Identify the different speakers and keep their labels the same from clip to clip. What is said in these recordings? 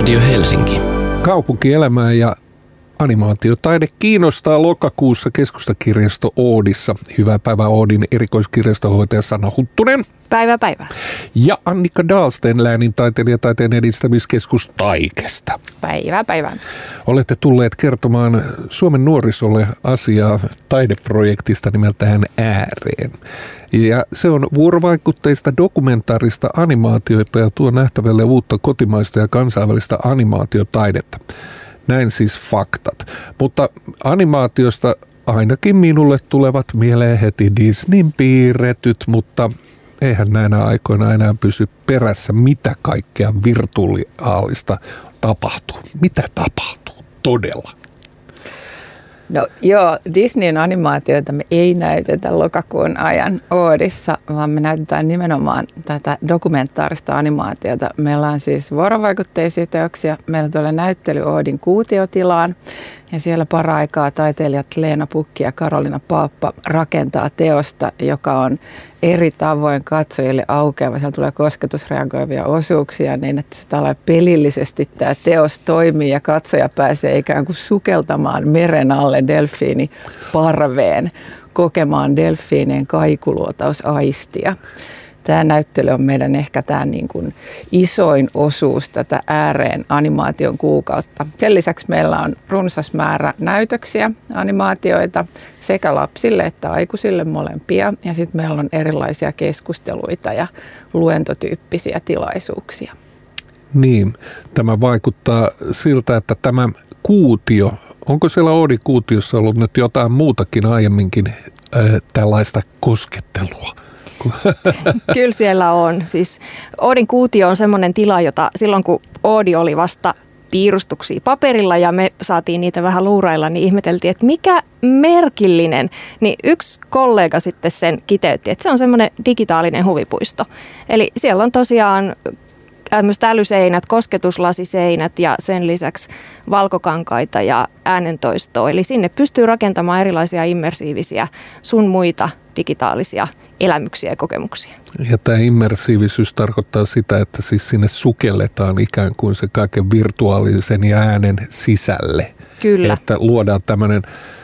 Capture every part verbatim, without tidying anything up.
Speaker 1: Radio Helsinki.
Speaker 2: Kaupunkielämää ja animaatiotaide kiinnostaa lokakuussa Keskustakirjasto Oodissa. Hyvää päivää Oodin erikoiskirjastohoitaja Sanna Huttunen.
Speaker 3: Päivää päivää.
Speaker 2: Ja Annika Dahlsten, läänintaiteilija Taiteen edistämiskeskus Taikesta.
Speaker 3: Päivää päivää.
Speaker 2: Olette tulleet kertomaan Suomen nuorisolle asiaa taideprojektista nimeltään Ääreen. Ja se on vuorovaikutteista dokumentaarista animaatioita ja tuo nähtävälle uutta kotimaista ja kansainvälistä animaatiotaidetta. Näin siis faktat. Mutta animaatiosta ainakin minulle tulevat mieleen heti Disneyn piirretyt, mutta eihän näinä aikoina enää pysy perässä, mitä kaikkea virtuaalista tapahtuu. Mitä tapahtuu todella?
Speaker 3: No joo, Disneyn animaatioita me ei näytetä lokakuun ajan Oodissa, vaan me näytetään nimenomaan tätä dokumentaarista animaatiota. Meillä on siis vuorovaikutteisia teoksia. Meillä tulee näyttely Oodin kuutiotilaan ja siellä paraikaa taiteilijat Leena Pukki ja Karolina Paappa rakentaa teosta, joka on eri tavoin katsojille aukeava. Siellä tulee kosketusreagoivia osuuksia niin, että se tällä pelillisesti tämä teos toimii ja katsoja pääsee ikään kuin sukeltamaan meren alle delfiini parveen, kokemaan delfiinien kaikuluotausaistia. Tämä näyttely on meidän ehkä tämä niin kuin isoin osuus tätä Ääreen animaation kuukautta. Sen lisäksi meillä on runsas määrä näytöksiä, animaatioita sekä lapsille että aikuisille molempia. Ja sitten meillä on erilaisia keskusteluita ja luentotyyppisiä tilaisuuksia.
Speaker 2: Niin, tämä vaikuttaa siltä, että tämä kuutio, onko siellä Oodin kuutiossa ollut nyt jotain muutakin aiemminkin äh, tällaista koskettelua?
Speaker 4: Kyllä siellä on. Siis Oodin kuutio on semmoinen tila, jota silloin kun Oodi oli vasta piirustuksia paperilla ja me saatiin niitä vähän luurailla, niin ihmeteltiin, että mikä merkillinen. Niin yksi kollega sitten sen kiteytti, että se on semmoinen digitaalinen huvipuisto. Eli siellä on tosiaan tämmöiset älyseinät, kosketuslasiseinät ja sen lisäksi valkokankaita ja äänentoistoa. Eli sinne pystyy rakentamaan erilaisia immersiivisiä sun muita digitaalisia elämyksiä ja kokemuksia.
Speaker 2: Ja tämä immersiivisyys tarkoittaa sitä, että siis sinne sukelletaan ikään kuin se kaiken virtuaalisen ja äänen sisälle.
Speaker 4: Kyllä.
Speaker 2: Että luodaan tämmöinen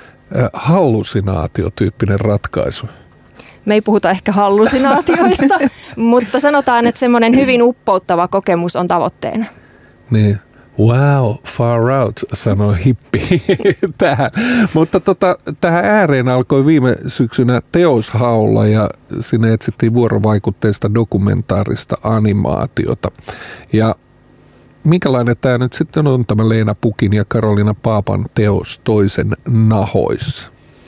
Speaker 2: hallusinaatiotyyppinen ratkaisu.
Speaker 4: Me ei puhuta ehkä hallusinaatioista, mutta sanotaan, että semmoinen hyvin uppouttava kokemus on tavoitteena.
Speaker 2: Niin. Wow, far out, sanoi hippi tähän. Mutta tota, tähän Ääreen alkoi viime syksynä teoshaulla ja sinne etsittiin vuorovaikutteista dokumentaarista animaatiota. Ja minkälainen tämä nyt sitten on tämä Leena Pukin ja Karolina Paapan teos Toisen nahoissa?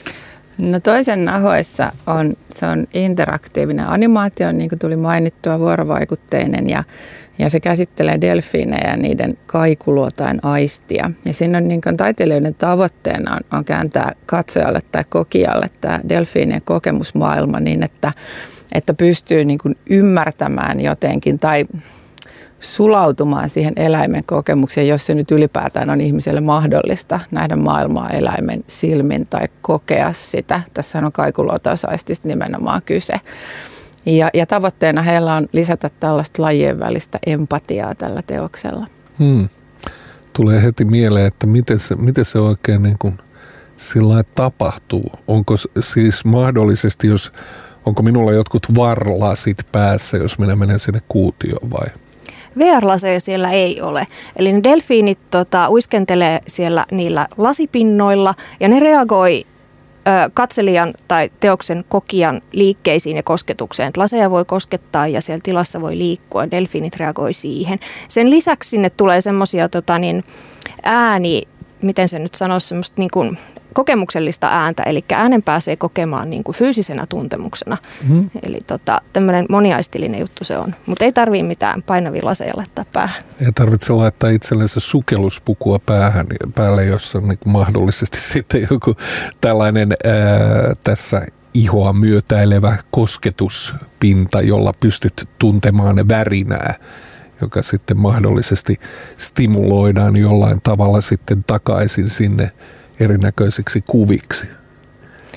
Speaker 3: No Toisen nahoissa on, se on interaktiivinen animaatio, niin kuin tuli mainittua, vuorovaikutteinen ja, ja se käsittelee delfiinejä ja niiden kaikuluotain aistia. Ja siinä on niin kuin taiteilijoiden tavoitteena on, on kääntää katsojalle tai kokijalle tämä delfiinien kokemusmaailma niin, että, että pystyy niin kuin ymmärtämään jotenkin tai sulautumaan siihen eläimen kokemukseen, jos se nyt ylipäätään on ihmiselle mahdollista nähdä maailmaa eläimen silmin tai kokea sitä. Tässä on kaikuluotausaistista nimenomaan kyse. Ja, ja tavoitteena heillä on lisätä tällaista lajien välistä empatiaa tällä teoksella.
Speaker 2: Hmm. Tulee heti mieleen, että miten se, miten se oikein niin kuin sillä lailla tapahtuu. Onko siis mahdollisesti, jos, onko minulla jotkut varlasit päässä, jos minä menen sinne kuutioon vai?
Speaker 4: V R-laseja siellä ei ole. Eli ne delfiinit tota, uiskentelee siellä niillä lasipinnoilla ja ne reagoi ö, katselijan tai teoksen kokijan liikkeisiin ja kosketukseen. Et laseja voi koskettaa ja siellä tilassa voi liikkua. Delfiinit reagoi siihen. Sen lisäksi sinne tulee semmoisia tota, niin, ääni, miten se nyt sanoisi, semmoista niin kuin kokemuksellista ääntä, eli äänen pääsee kokemaan niin kuin fyysisenä tuntemuksena. Mm. Eli tota, tämmöinen moniaistillinen juttu se on. Mutta ei tarvitse mitään painavia laseja laittaa päähän.
Speaker 2: Ei tarvitse laittaa itsellensä sukelluspukua päähän, päälle, jossa on niin kuin mahdollisesti sitten joku tällainen ää, tässä ihoa myötäilevä kosketuspinta, jolla pystyt tuntemaan värinää, joka sitten mahdollisesti stimuloidaan jollain tavalla sitten takaisin sinne erinäköisiksi kuviksi.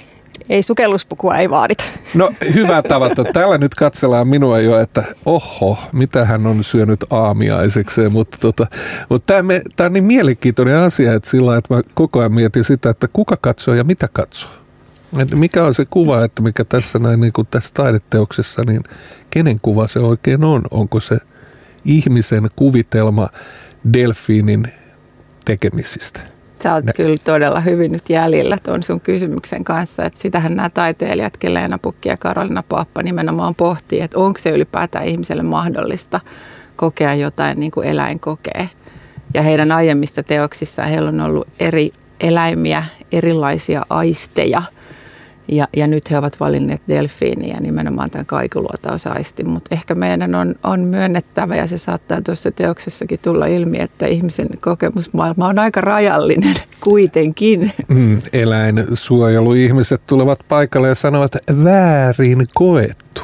Speaker 4: Ei sukelluspukua ei vaadita.
Speaker 2: No hyvä tavata. Täällä nyt katsellaan minua jo, että oho, mitä hän on syönyt aamiaisekseen, mutta, tota, mutta tämä, tämä on niin mielenkiintoinen asia, että sillä että mä koko ajan mietin sitä, että kuka katsoo ja mitä katsoo. Että mikä on se kuva, että mikä tässä näin niin kuin tässä taideteoksessa, niin kenen kuva se oikein on? Onko se ihmisen kuvitelma delfiinin tekemisistä?
Speaker 3: Sä oot
Speaker 2: Nä-
Speaker 3: kyllä todella hyvin nyt jäljellä tuon sun kysymyksen kanssa, että sitähän nämä taiteilijat, Leena Pukki ja Karoliina Paappa nimenomaan pohtii, että onko se ylipäätään ihmiselle mahdollista kokea jotain niin kuin eläin kokee. Ja heidän aiemmissa teoksissaan heillä on ollut eri eläimiä, erilaisia aisteja. Ja, ja nyt he ovat valinneet delfiiniä nimenomaan tämän kaikuluotausaistin, mutta ehkä meidän on, on myönnettävä ja se saattaa tuossa teoksessakin tulla ilmi, että ihmisen kokemusmaailma on aika rajallinen kuitenkin.
Speaker 2: Mm, eläinsuojeluihmiset tulevat paikalle ja sanovat väärin koettu.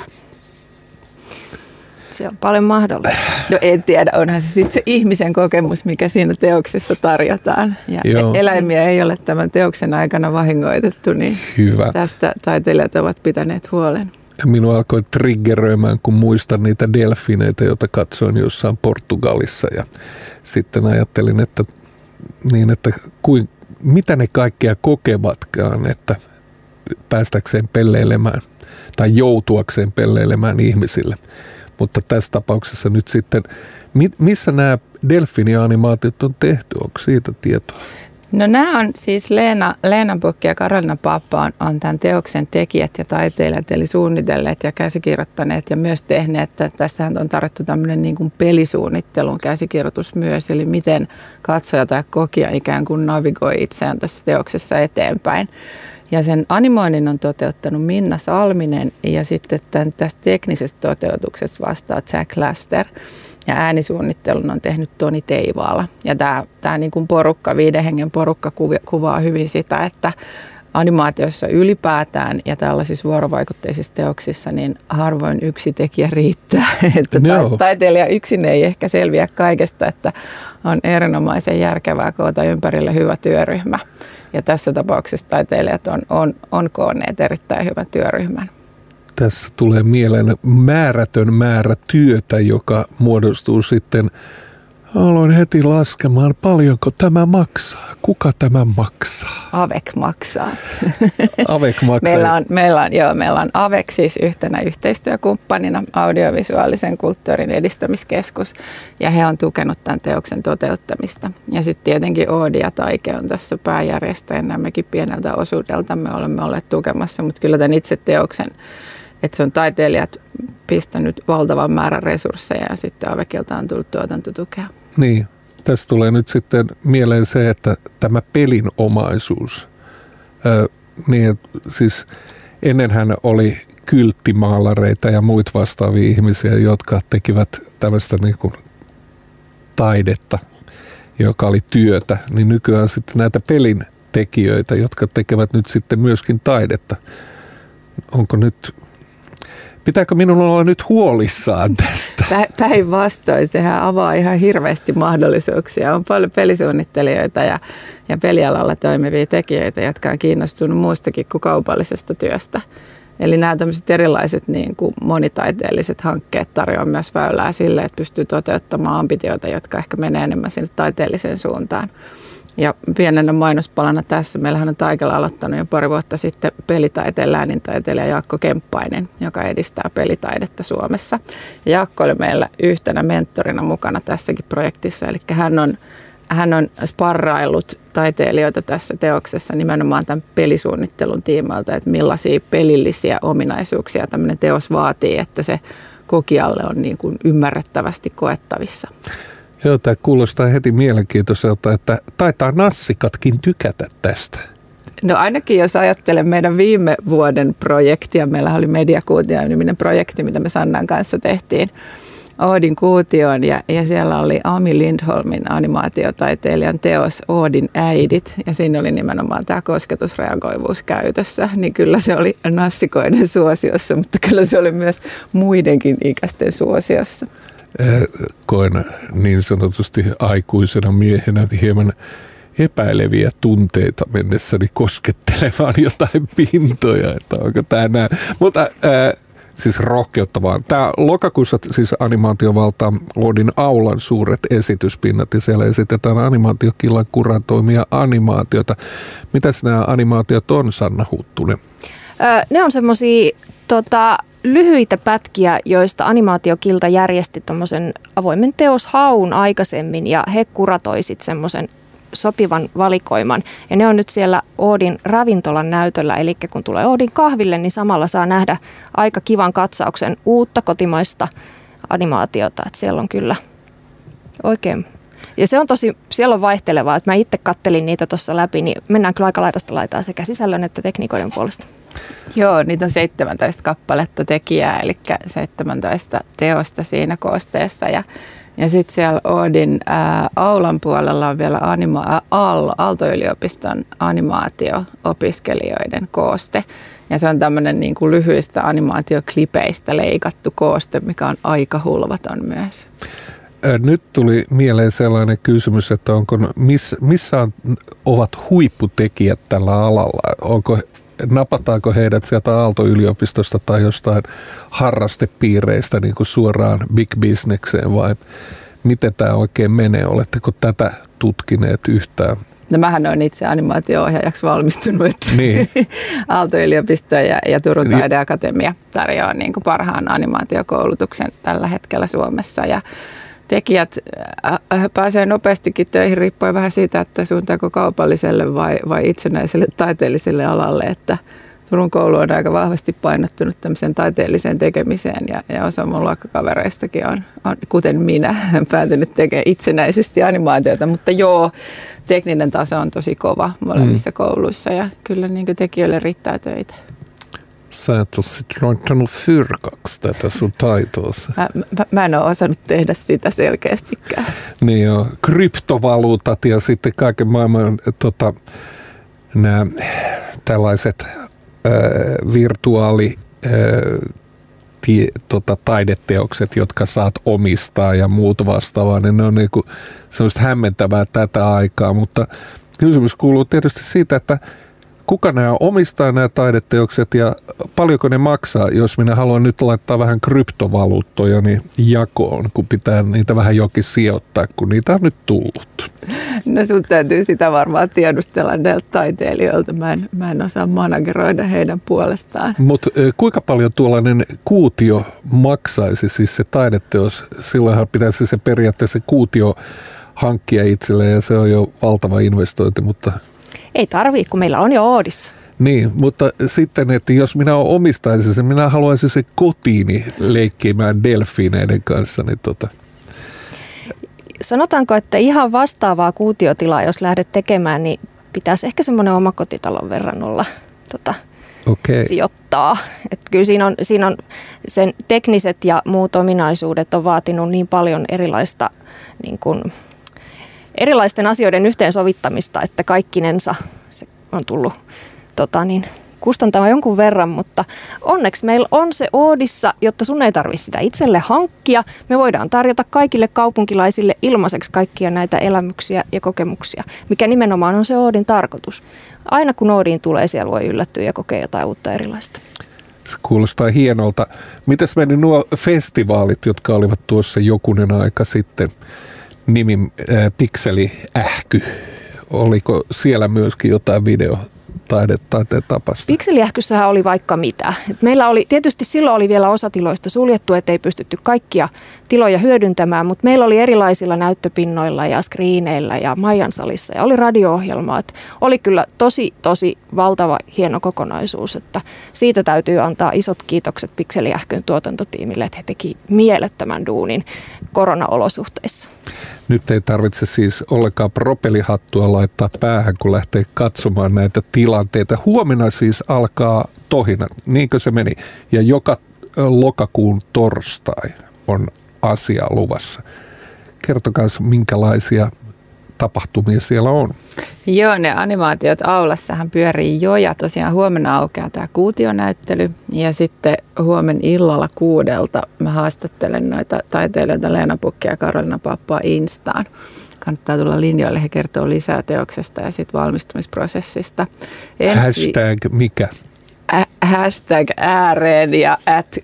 Speaker 4: Se on paljon mahdollista.
Speaker 3: No en tiedä, onhan se sitten se ihmisen kokemus, mikä siinä teoksessa tarjotaan. Ja Joo. eläimiä ei ole tämän teoksen aikana vahingoitettu, niin Hyvä. tästä taiteilijat ovat pitäneet huolen.
Speaker 2: Ja minua alkoi triggeröimään, kun muistan niitä delfineitä, joita katsoin jossain Portugalissa. Ja sitten ajattelin, että, niin, että kuin, mitä ne kaikkea kokevatkaan, että päästäkseen pelleilemään tai joutuakseen pelleilemään ihmisille. Mutta tässä tapauksessa nyt sitten, missä nämä delfinianimaatiot on tehty? Onko siitä tietoa?
Speaker 3: No nämä on siis Leena, Leena Pukki ja Karoliina Paappa on, on tämän teoksen tekijät ja taiteilijat, eli suunnitelleet ja käsikirjoittaneet ja myös tehneet. Tässähän on tarjottu tämmöinen niin kuin pelisuunnittelun käsikirjoitus myös, eli miten katsoja tai kokija ikään kuin navigoi itseään tässä teoksessa eteenpäin. Ja sen animoinnin on toteuttanut Minna Salminen ja sitten tämän, tästä teknisestä toteutuksesta vastaa Jack Laster. Ja äänisuunnittelun on tehnyt Toni Teivaala. Ja tämä, tämä niin kuin porukka, viiden hengen porukka kuvaa hyvin sitä, että animaatiossa ylipäätään ja tällaisissa vuorovaikutteisissa teoksissa niin harvoin yksi tekijä riittää. Että no. Taiteilija yksin ei ehkä selviä kaikesta, että on erinomaisen järkevää koota ympärille hyvä työryhmä. Ja tässä tapauksessa taiteilijat on, on, on koonneet erittäin hyvän työryhmän.
Speaker 2: Tässä tulee mieleen määrätön määrä työtä, joka muodostuu sitten, aloin heti laskemaan, paljonko tämä maksaa, kuka tämä maksaa?
Speaker 3: Avek maksaa.
Speaker 2: Avek maksaa.
Speaker 3: meillä, on, meillä, on, joo, meillä on Avek siis yhtenä yhteistyökumppanina audiovisuaalisen kulttuurin edistämiskeskus ja he on tukenut tämän teoksen toteuttamista. Ja sitten tietenkin Oodi ja Taike on tässä pääjärjestäjänä, mekin pieneltä osuudelta me olemme olleet tukemassa, mutta kyllä tämän itse teoksen että se on taiteilijat pistänyt valtavan määrän resursseja ja sitten Avekilta on tullut tuotantotukea.
Speaker 2: Niin, tässä tulee nyt sitten mieleen se, että tämä pelinomaisuus, ö, niin siis ennenhän oli kylttimaalareita ja muita vastaavia ihmisiä, jotka tekivät tällaista niin kuin taidetta, joka oli työtä, niin nykyään sitten näitä pelin tekijöitä, jotka tekevät nyt sitten myöskin taidetta. Onko nyt... Pitääkö minun olla nyt huolissaan tästä?
Speaker 3: Päinvastoin, sehän avaa ihan hirveästi mahdollisuuksia. On paljon pelisuunnittelijoita ja, ja pelialalla toimivia tekijöitä, jotka on kiinnostunut muustakin kuin kaupallisesta työstä. Eli nämä tämmöiset erilaiset niin kuin monitaiteelliset hankkeet tarjoavat myös väylää sille, että pystyy toteuttamaan ambitioita, jotka ehkä menee enemmän sinne taiteelliseen suuntaan. Ja pienenä mainospalana tässä, meillähän on Taikella aloittanut jo pari vuotta sitten pelitaiteen läänintaiteilija Jaakko Kemppainen, joka edistää pelitaidetta Suomessa. Ja Jaakko oli meillä yhtenä mentorina mukana tässäkin projektissa, eli hän on, hän on sparraillut taiteilijoita tässä teoksessa nimenomaan tämän pelisuunnittelun tiimoilta, että millaisia pelillisiä ominaisuuksia tämmöinen teos vaatii, että se kokijalle on niin kuin ymmärrettävästi koettavissa.
Speaker 2: Joo, tämä kuulostaa heti mielenkiintoiselta, että taitaa nassikatkin tykätä tästä.
Speaker 3: No ainakin jos ajattelen meidän viime vuoden projektia, meillä oli Mediakuutio-niminen projekti, mitä me Sannan kanssa tehtiin Oodin kuutioon ja, ja siellä oli Ami Lindholmin animaatiotaiteilijan teos Oodin äidit ja siinä oli nimenomaan tämä kosketusreagoivuus käytössä, niin kyllä se oli nassikoiden suosiossa, mutta kyllä se oli myös muidenkin ikäisten suosiossa.
Speaker 2: Koen niin sanotusti aikuisena miehenä hieman epäileviä tunteita mennessäni koskettelemaan jotain pintoja, että onko tämä näin. Mutta ää, siis rohkeuttavaa. Tämä lokakuussa siis animaatiovaltaa Oodin aulan suuret esityspinnat ja siellä esitetään animaatiokillan kuratoimia animaatioita. Mitäs nämä animaatiot on, Sanna Huttunen?
Speaker 4: Öö, ne on semmoisia tota, lyhyitä pätkiä, joista animaatiokilta järjesti tommosen avoimen teoshaun aikaisemmin ja he kuratoisit semmoisen sopivan valikoiman. Ja ne on nyt siellä Oodin ravintolan näytöllä, eli kun tulee Oodin kahville, niin samalla saa nähdä aika kivan katsauksen uutta kotimaista animaatiota. Että siellä on kyllä oikein. Ja se on tosi, siellä on vaihtelevaa, että mä itse kattelin niitä tuossa läpi, niin mennään kyllä aika laidasta laitaa sekä sisällön että tekniikoiden puolesta.
Speaker 3: Joo, niitä on seitsemäntoista kappaletta tekijää, eli seitsemäntoista teosta siinä koosteessa. Ja, ja sitten siellä Oodin ää, aulan puolella on vielä anima- Aalto, Aalto-yliopiston animaatio-opiskelijoiden kooste. Ja se on tämmöinen niin kuin lyhyistä animaatioklipeistä leikattu kooste, mikä on aika hulvaton myös.
Speaker 2: Nyt tuli mieleen sellainen kysymys, että onko, miss, missä on, ovat huipputekijät tällä alalla? Onko, napataanko heidät sieltä Aalto-yliopistosta tai jostain harrastepiireistä niin kuin suoraan big businesseen vai miten tämä oikein menee? Oletteko tätä tutkineet yhtään?
Speaker 3: No mähän olen itse animaatio-ohjaajaksi valmistunut.
Speaker 2: Niin.
Speaker 3: Aalto-yliopisto ja, ja Turun taideakatemia tarjoaa niin kuin parhaan animaatiokoulutuksen tällä hetkellä Suomessa ja tekijät pääsee nopeastikin töihin riippuen vähän siitä, että suuntaako kaupalliselle vai, vai itsenäiselle taiteelliselle alalle, että Turun koulu on aika vahvasti painottunut tämmöiseen taiteelliseen tekemiseen ja, ja osa mun luokkakavereistakin on, on, kuten minä, päätynyt tekemään itsenäisesti animaatiota, mutta joo, tekninen taso on tosi kova molemmissa mm. kouluissa ja kyllä niin kuin tekijöille riittää töitä.
Speaker 2: Sä et ole sitten laittanut fyrkaksi tätä sun taitoasi.
Speaker 3: Mä, mä, mä en ole osannut tehdä sitä selkeästikään.
Speaker 2: Niin joo, kryptovaluutat ja sitten kaiken maailman tota, nämä tällaiset äh, virtuaali äh, tie, tota, taideteokset, jotka saat omistaa ja muut vastaavaa, niin ne on niinku semmoista hämmentävää tätä aikaa, mutta kysymys kuuluu tietysti siitä, että kuka nämä omistaa nämä taideteokset ja paljonko ne maksaa, jos minä haluan nyt laittaa vähän kryptovaluuttoja niin jakoon, kun pitää niitä vähän jokin sijoittaa, kun niitä on nyt tullut.
Speaker 3: No sun täytyy sitä varmaan tiedustella näiltä taiteilijoilta. Mä en, mä en osaa manageroida heidän puolestaan.
Speaker 2: Mutta kuinka paljon tuollainen kuutio maksaisi, siis se taideteos? Silloinhan pitäisi se periaatteessa kuutio hankkia itselleen ja se on jo valtava investointi, mutta
Speaker 4: ei tarvii, kun meillä on jo Oodissa.
Speaker 2: Niin, mutta sitten, että jos minä omistaisin sen, minä haluaisin se kotiini leikkimään delfiineiden kanssa. Niin tota.
Speaker 4: Sanotaanko, että ihan vastaavaa kuutiotilaa, jos lähdet tekemään, niin pitäisi ehkä semmoinen omakotitalon verran olla tota,
Speaker 2: okay.
Speaker 4: sijoittaa. Et kyllä siinä on, siinä on sen tekniset ja muut ominaisuudet on vaatinut niin paljon erilaista niin kuin erilaisten asioiden yhteensovittamista, että kaikkinensa se on tullut tota niin, kustantamaan jonkun verran, mutta onneksi meillä on se Oodissa, jotta sun ei tarvitse sitä itselle hankkia. Me voidaan tarjota kaikille kaupunkilaisille ilmaiseksi kaikkia näitä elämyksiä ja kokemuksia, mikä nimenomaan on se Oodin tarkoitus. Aina kun Oodiin tulee, siellä voi yllättyä ja kokea jotain uutta erilaista.
Speaker 2: Se kuulostaa hienolta. Mitäs meni nuo festivaalit, jotka olivat tuossa jokunen aika sitten? Nimi äh, Pikseliähky. Oliko siellä myöskin jotain videotaiteen tapasta?
Speaker 4: Pikseliähkyssähän oli vaikka mitä. Et meillä oli, tietysti silloin oli vielä osa tiloista suljettu, ettei pystytty kaikkia tiloja hyödyntämään, mutta meillä oli erilaisilla näyttöpinnoilla ja screeneillä ja Maijan salissa ja oli radio-ohjelmaa. Et oli kyllä tosi, tosi valtava hieno kokonaisuus, että siitä täytyy antaa isot kiitokset Pikseliähkyn tuotantotiimille, että he teki mielettömän duunin koronaolosuhteissa.
Speaker 2: Nyt ei tarvitse siis ollenkaan propelihattua laittaa päähän, kun lähtee katsomaan näitä tilanteita. Huomenna siis alkaa tohina, niinkö se meni? Ja joka lokakuun torstai on asia luvassa. Kertokaa, minkälaisia tapahtumia siellä on?
Speaker 3: Joo, ne animaatiot aulassahan pyörii jo ja tosiaan huomenna aukeaa tämä kuutionäyttely ja sitten huomen illalla kuudelta mä haastattelen noita taiteilijoita Leena Pukkia ja Karolina Pappaa Instaan. Kannattaa tulla linjoille, he kertoo lisää teoksesta ja sitten valmistumisprosessista. Ensi...
Speaker 2: Hashtag mikä?
Speaker 3: Hashtag ääreen ja at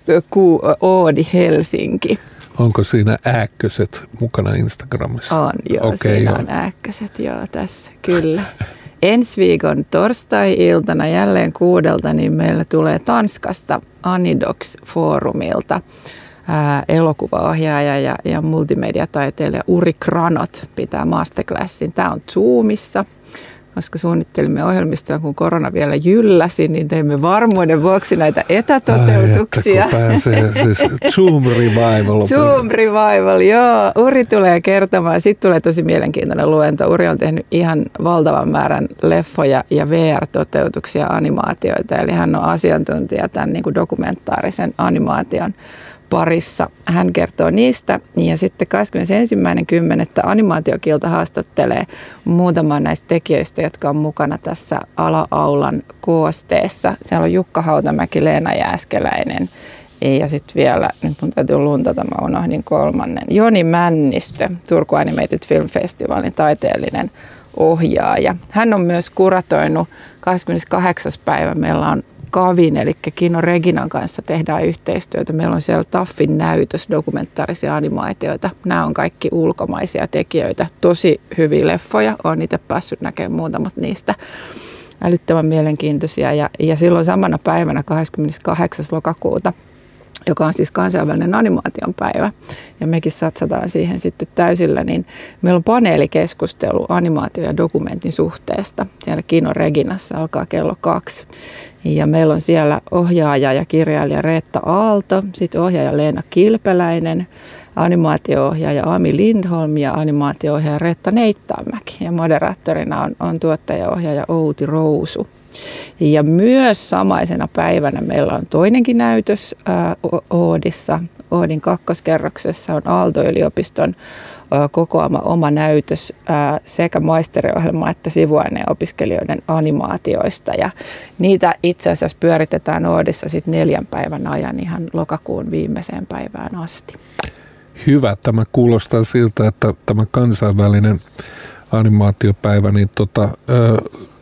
Speaker 3: Oodi Helsinki.
Speaker 2: Onko siinä ääkköset mukana Instagramissa?
Speaker 3: On, joo. Okay, siinä joo. on ääkköset, joo, tässä, kyllä. Ensi viikon torstai-iltana jälleen kuudelta, niin meillä tulee Tanskasta Anidox-foorumilta ää, elokuvaohjaaja ja, ja multimediataiteilija Uri Kranot pitää masterclassin. Tämä on Zoomissa. Koska suunnittelimme ohjelmistoa, kun korona vielä jylläsi, niin teimme varmuuden vuoksi näitä etätoteutuksia.
Speaker 2: Ai, pääsee, siis Zoom Revival.
Speaker 3: Zoom Revival, joo. Uri tulee kertomaan. Sitten tulee tosi mielenkiintoinen luento. Uri on tehnyt ihan valtavan määrän leffoja ja V R-toteutuksia, animaatioita. Eli hän on asiantuntija tämän niin kuin dokumentaarisen animaation parissa. Hän kertoo niistä ja sitten kahdeskymmenesensimmäinen kymmenettä animaatiokilta haastattelee muutaman näistä tekijöistä, jotka on mukana tässä ala-aulan koosteessa. Siellä on Jukka Hautamäki, Leena Jääskeläinen ja sitten vielä, nyt mun täytyy luntata, mä unohdin kolmannen, Joni Männistö, Turku Animated Film Festivalin taiteellinen ohjaaja. Hän on myös kuratoinut kahdeskymmeneskahdeksas päivä, meillä on Kavin, eli Kino Reginan kanssa tehdään yhteistyötä. Meillä on siellä Taffin näytös, dokumentaarisia animaatioita. Nämä on kaikki ulkomaisia tekijöitä. Tosi hyviä leffoja. Olen itse päässyt näkemään muutamat niistä. Älyttömän mielenkiintoisia. Ja, ja silloin samana päivänä kahdeskymmeneskahdeksas lokakuuta, joka on siis kansainvälinen animaation päivä, ja mekin satsataan siihen sitten täysillä, niin meillä on paneelikeskustelu animaatio- ja dokumentin suhteesta. Siellä Kino Reginassa alkaa kello kaksi. Ja meillä on siellä ohjaaja ja kirjailija Reetta Aalto, sitten ohjaaja Leena Kilpeläinen, animaatio-ohjaaja Ami Lindholm ja animaatio-ohjaaja Reetta Neittaanmäki. Ja moderaattorina on, on tuottaja-ohjaaja Outi Rousu. Ja myös samaisena päivänä meillä on toinenkin näytös ää, Oodissa. Oodin kakkoskerroksessa on Aalto-yliopiston ää, kokoama oma näytös ää, sekä maisteriohjelma että sivuaineopiskelijoiden animaatioista. Ja niitä itse asiassa pyöritetään Oodissa sit neljän päivän ajan ihan lokakuun viimeiseen päivään asti.
Speaker 2: Hyvä. Tämä kuulostaa siltä, että tämä kansainvälinen animaatiopäivä, niin tota, ö,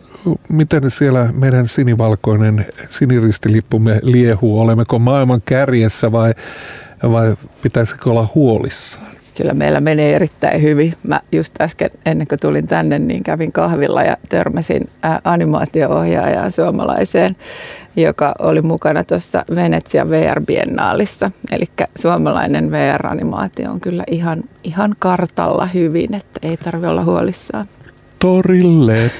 Speaker 2: miten siellä meidän sinivalkoinen siniristilippumme liehuu? Olemmeko maailman kärjessä vai, vai pitäisikö olla huolissaan?
Speaker 3: Kyllä meillä menee erittäin hyvin. Mä just äsken ennen kuin tulin tänne, niin kävin kahvilla ja törmäsin animaatio-ohjaajaan suomalaiseen, joka oli mukana tuossa Venetsia V R-biennaalissa. Eli suomalainen V R-animaatio on kyllä ihan, ihan kartalla hyvin, että ei tarvitse olla huolissaan.
Speaker 2: Torille.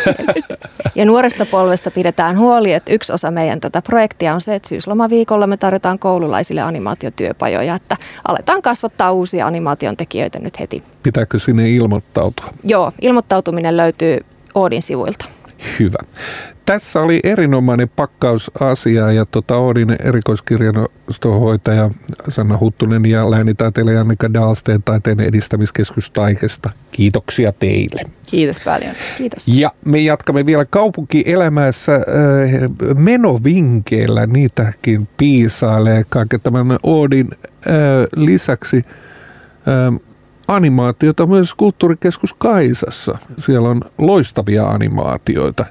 Speaker 4: Ja nuoresta polvesta pidetään huoli, että yksi osa meidän tätä projektia on se, että syyslomaviikolla me tarjotaan koululaisille animaatiotyöpajoja, että aletaan kasvattaa uusia animaation tekijöitä nyt heti.
Speaker 2: Pitääkö sinne ilmoittautua?
Speaker 4: Joo, ilmoittautuminen löytyy Oodin sivuilta.
Speaker 2: Hyvä. Tässä oli erinomainen pakkaus asiaa ja tuota Oodin erikoiskirjastohoitaja Sanna Huttunen ja läänitaiteilija Annika Dahlsten taiteen edistämiskeskus Taikesta. Kiitoksia teille.
Speaker 3: Kiitos paljon.
Speaker 4: Kiitos.
Speaker 2: Ja me jatkamme vielä kaupunkielämässä äh, menovinkkeillä, niitäkin piisailee kaiken tämän Oodin äh, lisäksi. Äh, Animaatiota myös Kulttuurikeskus Kaisassa. Siellä on loistavia animaatioita.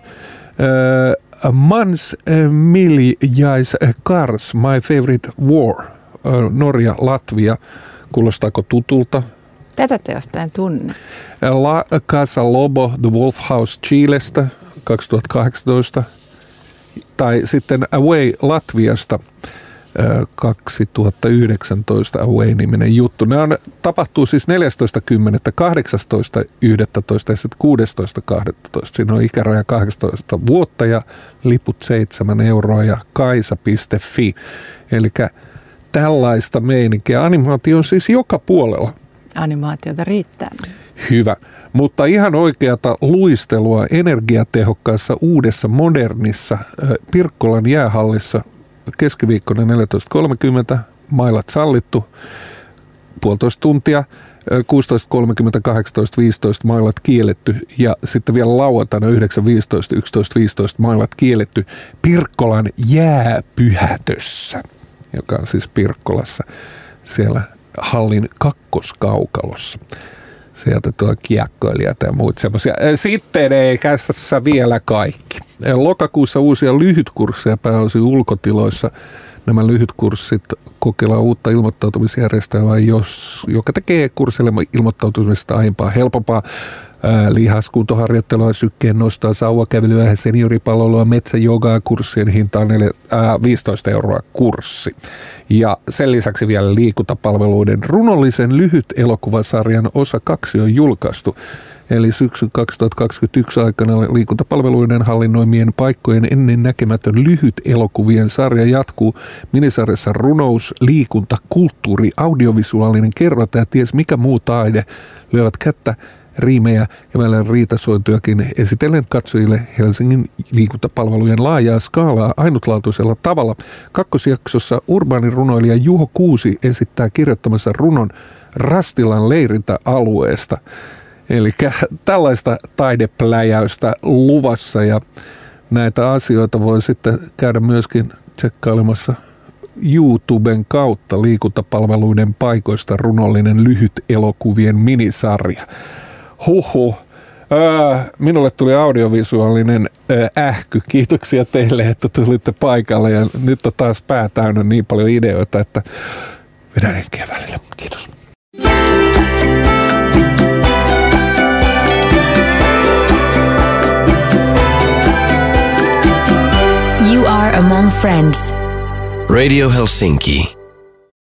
Speaker 2: Uh, Mans Miljais Kars, My Favorite War, uh, Norja, Latvia. Kuulostaako tutulta?
Speaker 3: Tätä teosta en tunne.
Speaker 2: La Casa Lobo, The Wolf House Chilestä kaksituhattakahdeksantoista. Tai sitten Away Latviasta. kaksituhattayhdeksäntoista Away-niminen juttu. Ne on, tapahtuu siis neljästoista kymmenettä, kahdeksastoista yhdestoista ja sitten kuudestoista kahdestoista Siinä on ikäraja kahdeksantoista vuotta ja liput seitsemän euroa ja kaisa piste fi. Eli tällaista meininkiä. Animaatio on siis joka puolella.
Speaker 3: Animaatiota riittää.
Speaker 2: Hyvä. Mutta ihan oikeata luistelua energiatehokkaassa uudessa modernissa Pirkkolan jäähallissa keskiviikkona neljätoista kolmekymmentä, mailat sallittu, puolitoista tuntia. kuusitoista kolmekymmentä, kahdeksantoista viisitoista mailat kielletty ja sitten vielä lauantaina yhdeksän viisitoista, yksitoista viisitoista mailat kielletty Pirkkolan jääpyhätössä, joka on siis Pirkkolassa siellä hallin kakkoskaukalossa. Sieltä tuo kiekkoilijat ja muut semmoisia. Sitten ei käsissä vielä kaikki. Lokakuussa uusia lyhytkursseja pääosin ulkotiloissa. Nämä lyhytkurssit kokeillaan uutta ilmoittautumisjärjestelmää, jos, joka tekee kurssille ilmoittautumisesta aiempaa helpompaa. Ää, lihaskuntoharjoittelua, sykkeen nostaa, sauvakävelyä, senioripalvelua, metsäjogaa, kurssien hinta on viisitoista euroa kurssi. Ja sen lisäksi vielä liikuntapalveluiden runollisen lyhyt elokuvasarjan osa kaksi on julkaistu. Eli syksyn kaksituhattakaksikymmentäyksi aikana liikuntapalveluiden hallinnoimien paikkojen ennen näkemätön lyhyt elokuvien sarja jatkuu. Minisarjassa runous, liikunta, kulttuuri, audiovisuaalinen kerronta ja ties mikä muu taide lyövät kättä, riimejä ja välillä riitasointujakin esitellen katsojille Helsingin liikuntapalvelujen laajaa skaalaa ainutlaatuisella tavalla. Kakkosjaksossa urbaani runoilija Juho Kuusi esittää kirjoittamassa runon Rastilan leirintäalueesta. Eli tällaista taidepläjäystä luvassa ja näitä asioita voi sitten käydä myöskin tsekkailemassa YouTuben kautta liikuntapalveluiden paikoista runollinen lyhyt elokuvien minisarja. Huhhuh. Öö, minulle tuli audiovisuaalinen öö, ähky. Kiitoksia teille, että tulitte paikalle ja nyt on taas pää täynnä niin paljon ideoita, että vedän henkeä välillä. Kiitos.
Speaker 1: You are among friends.
Speaker 5: Radio Helsinki.